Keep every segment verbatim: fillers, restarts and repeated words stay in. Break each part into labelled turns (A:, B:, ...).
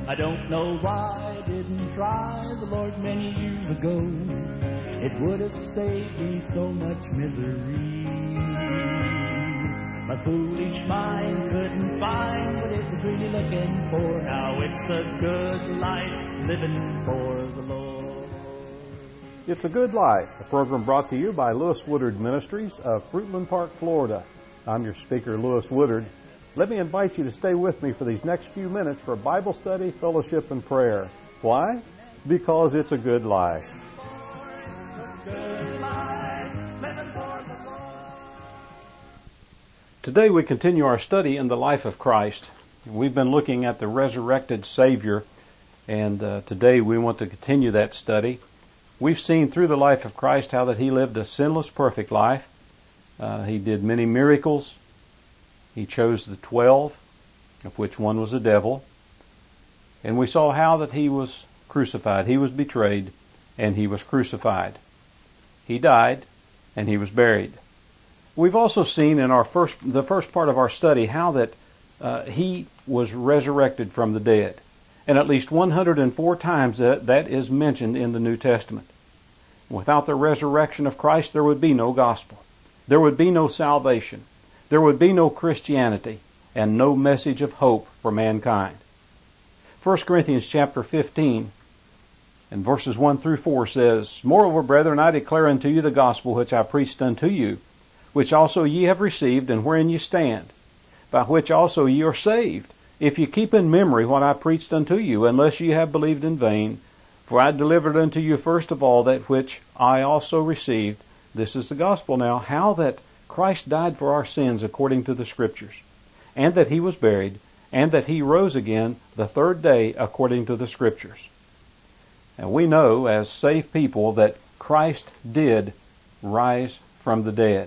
A: I don't know why I didn't try the Lord many years ago. It would have saved me so much misery. My foolish mind couldn't find what it was really looking for. Now it's a good life living for the Lord.
B: It's a Good Life, a program brought to you by Lewis Woodard Ministries of Fruitland Park, Florida. I'm your speaker, Lewis Woodard. Let me invite you to stay with me for these next few minutes for Bible study, fellowship, and prayer. Why? Because it's a good life. Today we continue our study in the life of Christ. We've been looking at the resurrected Savior, and uh, today we want to continue that study. We've seen through the life of Christ how that He lived a sinless, perfect life. Uh, he did many miracles. He chose the twelve, of which one was a devil. And we saw how that He was crucified. He was betrayed, and He was crucified. He died, and He was buried. We've also seen in our first, the first part of our study how that uh, He was resurrected from the dead. And at least one hundred four times that, that is mentioned in the New Testament. Without the resurrection of Christ, there would be no gospel. There would be no salvation. There would be no Christianity and no message of hope for mankind. First Corinthians chapter fifteen and verses one through four says, Moreover, brethren, I declare unto you the gospel which I preached unto you, which also ye have received, and wherein ye stand, by which also ye are saved, if ye keep in memory what I preached unto you, unless ye have believed in vain. For I delivered unto you first of all that which I also received. This is the gospel now, how that Christ died for our sins according to the Scriptures, and that He was buried, and that He rose again the third day according to the Scriptures. And we know as saved people that Christ did rise from the dead.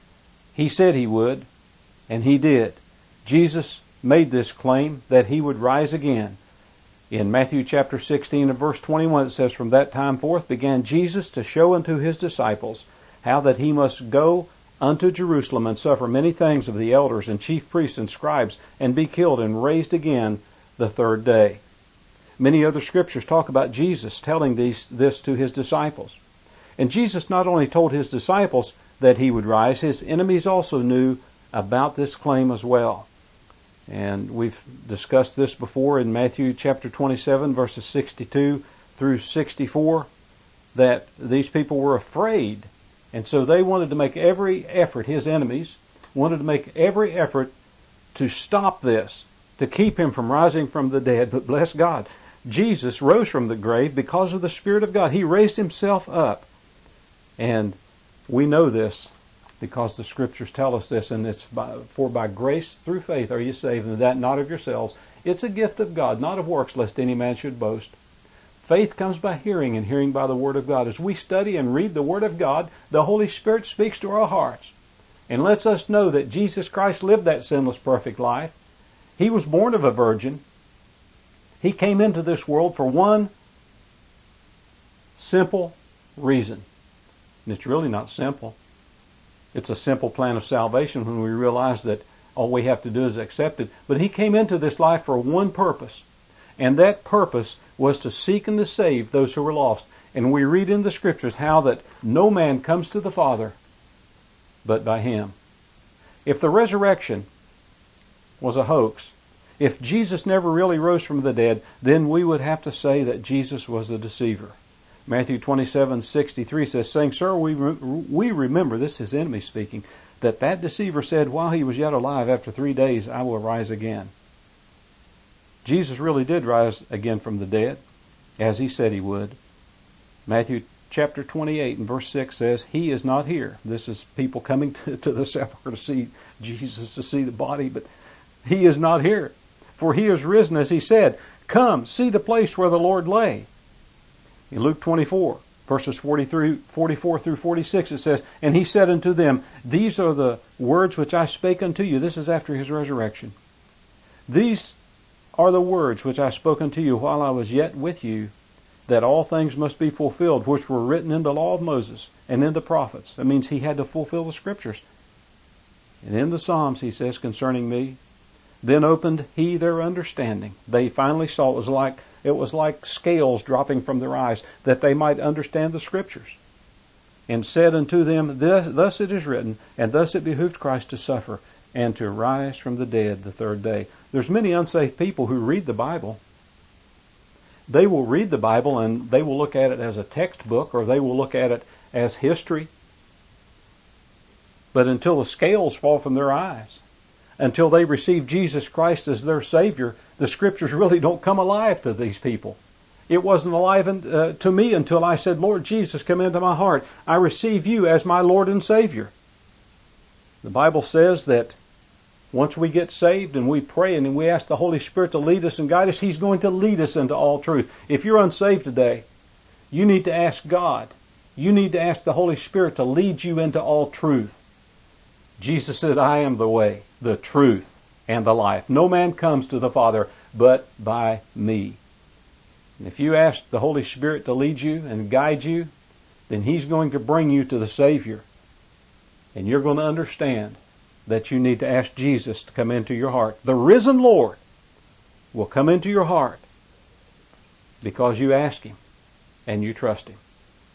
B: He said He would, and He did. Jesus made this claim that He would rise again. In Matthew chapter sixteen and verse twenty-one it says, From that time forth began Jesus to show unto His disciples how that He must go unto Jerusalem and suffer many things of the elders and chief priests and scribes, and be killed and raised again the third day. Many other scriptures talk about Jesus telling these, this to His disciples. And Jesus not only told His disciples that He would rise, His enemies also knew about this claim as well. And we've discussed this before in Matthew chapter twenty-seven verses sixty-two through sixty-four, that these people were afraid. And so they wanted to make every effort, His enemies wanted to make every effort to stop this, to keep Him from rising from the dead. But bless God, Jesus rose from the grave because of the Spirit of God. He raised Himself up. And we know this because the Scriptures tell us this, and it's by, for by grace through faith are you saved, and that not of yourselves. It's a gift of God, not of works, lest any man should boast. Faith comes by hearing, and hearing by the Word of God. As we study and read the Word of God, the Holy Spirit speaks to our hearts and lets us know that Jesus Christ lived that sinless, perfect life. He was born of a virgin. He came into this world for one simple reason. And it's really not simple. It's a simple plan of salvation when we realize that all we have to do is accept it. But He came into this life for one purpose. And that purpose was to seek and to save those who were lost. And we read in the Scriptures how that no man comes to the Father but by Him. If the resurrection was a hoax, if Jesus never really rose from the dead, then we would have to say that Jesus was a deceiver. Matthew twenty-seven sixty-three says, saying, Sir, we, re- we remember, this is His enemy speaking, that that deceiver said, while he was yet alive, after three days I will rise again. Jesus really did rise again from the dead, as He said He would. Matthew chapter twenty-eight and verse six says, He is not here. This is people coming to, to the sepulchre to see Jesus, to see the body, but He is not here. For He is risen, as He said. Come, see the place where the Lord lay. In Luke twenty-four, verses forty-three, forty-four through forty-six, it says, And He said unto them, These are the words which I spake unto you. This is after His resurrection. These are the words which I spoke unto you while I was yet with you, that all things must be fulfilled, which were written in the law of Moses and in the prophets. That means He had to fulfill the Scriptures. And in the Psalms, He says concerning me, Then opened he their understanding. They finally saw it was like, it was like scales dropping from their eyes, that they might understand the Scriptures. And said unto them, Thus, thus it is written, and thus it behooved Christ to suffer, and to rise from the dead the third day. There's many unsaved people who read the Bible. They will read the Bible and they will look at it as a textbook, or they will look at it as history. But until the scales fall from their eyes, until they receive Jesus Christ as their Savior, the Scriptures really don't come alive to these people. It wasn't alive in, uh, to me until I said, Lord Jesus, come into my heart. I receive you as my Lord and Savior. The Bible says that once we get saved and we pray and we ask the Holy Spirit to lead us and guide us, He's going to lead us into all truth. If you're unsaved today, you need to ask God. You need to ask the Holy Spirit to lead you into all truth. Jesus said, I am the way, the truth, and the life. No man comes to the Father but by me. And if you ask the Holy Spirit to lead you and guide you, then He's going to bring you to the Savior. And you're going to understand that you need to ask Jesus to come into your heart. The risen Lord will come into your heart because you ask Him and you trust Him.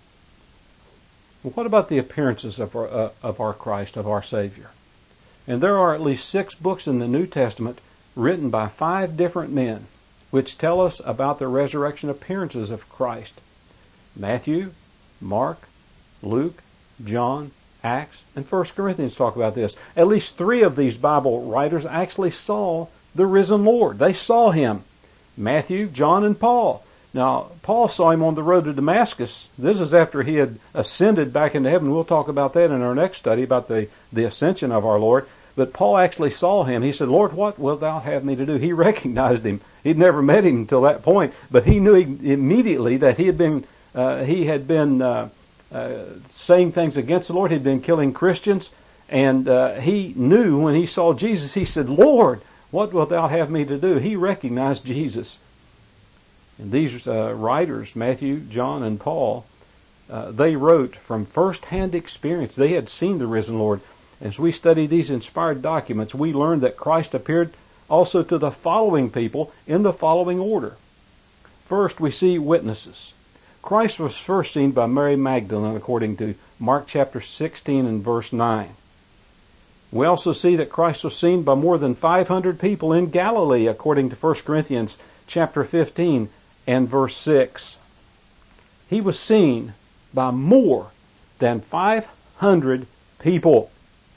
B: Well, what about the appearances of our, uh, of our Christ, of our Savior? And there are at least six books in the New Testament written by five different men which tell us about the resurrection appearances of Christ. Matthew, Mark, Luke, John, Acts, and First Corinthians talk about this. At least three of these Bible writers actually saw the risen Lord. They saw Him. Matthew, John, and Paul. Now, Paul saw Him on the road to Damascus. This is after he had ascended back into heaven. We'll talk about that in our next study, about the, the ascension of our Lord. But Paul actually saw Him. He said, Lord, what wilt thou have me to do? He recognized Him. He'd never met Him until that point, but he knew immediately that he had been, uh, he had been, uh, uh, saying things against the Lord. He'd been killing Christians. And, uh, he knew when he saw Jesus, he said, Lord, what wilt thou have me to do? He recognized Jesus. And these uh, writers, Matthew, John, and Paul, uh, they wrote from first-hand experience. They had seen the risen Lord. As we study these inspired documents, we learn that Christ appeared also to the following people in the following order. First, we see witnesses. Christ was first seen by Mary Magdalene, according to Mark chapter sixteen and verse nine. We also see that Christ was seen by more than five hundred people in Galilee, according to First Corinthians chapter fifteen and verse six. He was seen by more than five hundred people.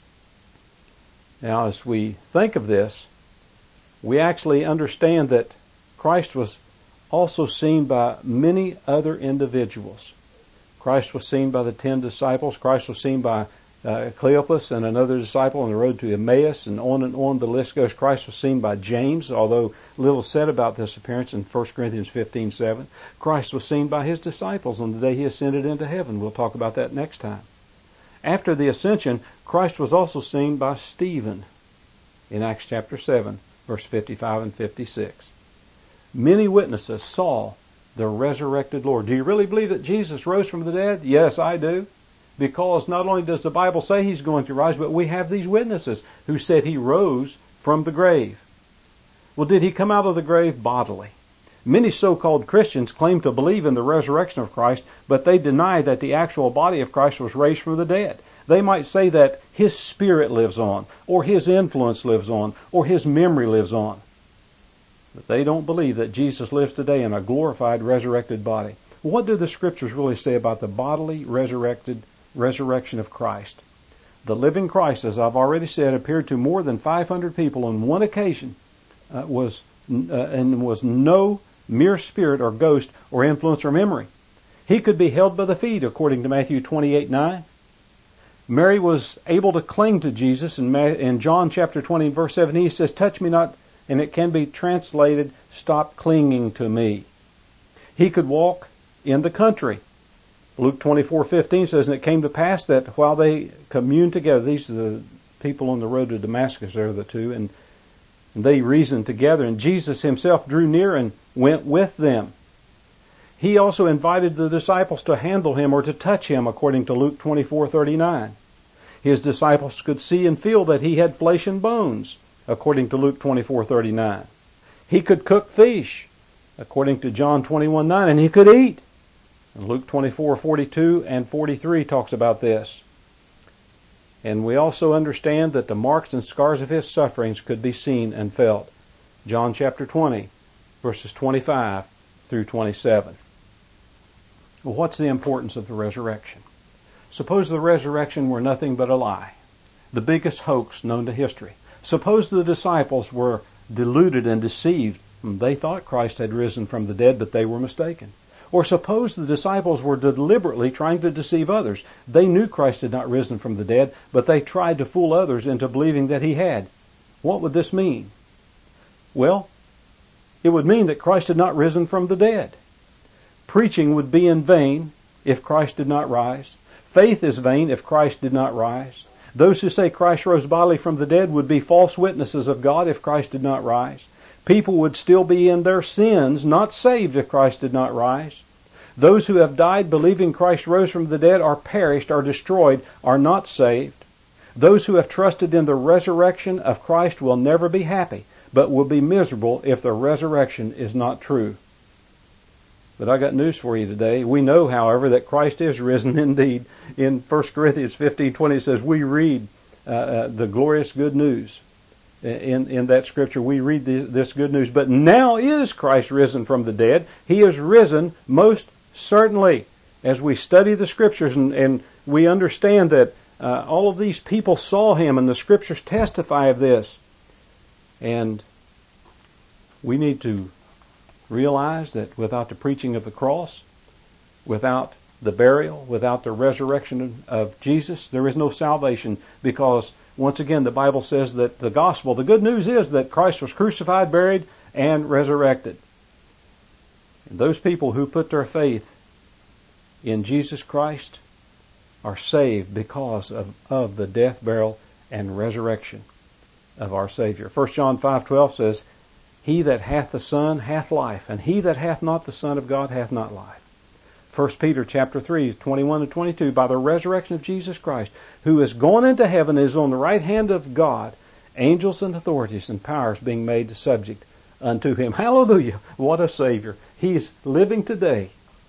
B: Now, as we think of this, we actually understand that Christ was also seen by many other individuals. Christ was seen by the ten disciples. Christ was seen by uh, Cleopas and another disciple on the road to Emmaus, and on and on the list goes. Christ was seen by James, although little said about this appearance in First Corinthians fifteen seven. Christ was seen by His disciples on the day He ascended into heaven. We'll talk about that next time. After the ascension, Christ was also seen by Stephen in Acts chapter seven, verse fifty-five and fifty-six. Many witnesses saw the resurrected Lord. Do you really believe that Jesus rose from the dead? Yes, I do. Because not only does the Bible say He's going to rise, but we have these witnesses who said He rose from the grave. Well, did He come out of the grave bodily? Many so-called Christians claim to believe in the resurrection of Christ, but they deny that the actual body of Christ was raised from the dead. They might say that His spirit lives on, or His influence lives on, or His memory lives on. But they don't believe that Jesus lives today in a glorified, resurrected body. What do the Scriptures really say about the bodily, resurrected, resurrection of Christ? The living Christ, as I've already said, appeared to more than five hundred people on one occasion, uh, was uh, and was no mere spirit or ghost or influence or memory. He could be held by the feet, according to Matthew twenty-eight nine. Mary was able to cling to Jesus. In, in John chapter twenty, verse seventeen, He says, touch me not, and it can be translated, stop clinging to me. He could walk in the country. Luke twenty-four fifteen says, and it came to pass that while they communed together, these are the people on the road to Damascus, there are the two, and they reasoned together, and Jesus Himself drew near and went with them. He also invited the disciples to handle Him or to touch Him, according to Luke twenty-four thirty-nine. His disciples could see and feel that He had flesh and bones. according to Luke twenty-four thirty-nine. He could cook fish, according to John twenty-one nine, and he could eat. And Luke twenty-four forty-two and forty-three talks about this. And we also understand that the marks and scars of his sufferings could be seen and felt. John chapter twenty, verses twenty-five through twenty-seven. Well, what's the importance of the resurrection? Suppose the resurrection were nothing but a lie, the biggest hoax known to history. Suppose the disciples were deluded and deceived. They thought Christ had risen from the dead, but they were mistaken. Or suppose the disciples were deliberately trying to deceive others. They knew Christ had not risen from the dead, but they tried to fool others into believing that he had. What would this mean? Well, it would mean that Christ had not risen from the dead. Preaching would be in vain if Christ did not rise. Faith is vain if Christ did not rise. Those who say Christ rose bodily from the dead would be false witnesses of God if Christ did not rise. People would still be in their sins, not saved if Christ did not rise. Those who have died believing Christ rose from the dead are perished, are destroyed, are not saved. Those who have trusted in the resurrection of Christ will never be happy, but will be miserable if the resurrection is not true. But I got news for you today. We know, however, that Christ is risen indeed. In First Corinthians fifteen twenty it says, we read uh, uh, the glorious good news. In, in that scripture, we read this, this good news. But now is Christ risen from the dead. He is risen most certainly. As we study the scriptures and, and we understand that uh, all of these people saw him, and the scriptures testify of this. And we need to realize that without the preaching of the cross, without the burial, without the resurrection of Jesus, there is no salvation, because once again, the Bible says that the gospel, the good news is that Christ was crucified, buried, and resurrected. And those people who put their faith in Jesus Christ are saved because of, of the death, burial, and resurrection of our Savior. First John five twelve says, he that hath the Son hath life, and he that hath not the Son of God hath not life. First Peter chapter three, twenty-one and twenty-two, by the resurrection of Jesus Christ, who is gone into heaven, is on the right hand of God, angels and authorities and powers being made subject unto him. Hallelujah! What a Savior. He's living today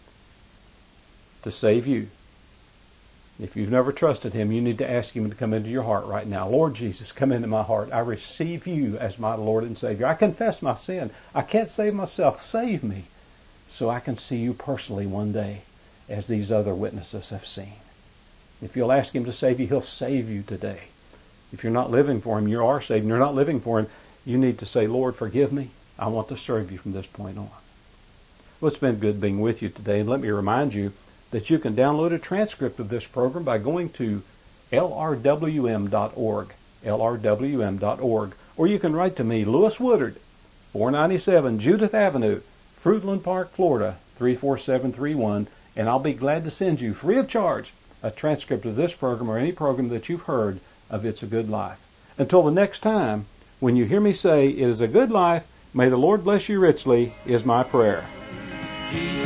B: to save you. If you've never trusted him, you need to ask him to come into your heart right now. Lord Jesus, come into my heart. I receive you as my Lord and Savior. I confess my sin. I can't save myself. Save me, so I can see you personally one day as these other witnesses have seen. If you'll ask him to save you, he'll save you today. If you're not living for him, you are saved, and you're not living for him, you need to say, Lord, forgive me. I want to serve you from this point on. Well, it's been good being with you today, and let me remind you that you can download a transcript of this program by going to L R W M dot org, L R W M dot org, or you can write to me, Lewis Woodard, four ninety-seven Judith Avenue, Fruitland Park, Florida, three four seven three one, and I'll be glad to send you, free of charge, a transcript of this program or any program that you've heard of It's a Good Life. Until the next time, when you hear me say, it is a good life, may the Lord bless you richly, is my prayer.
A: Jesus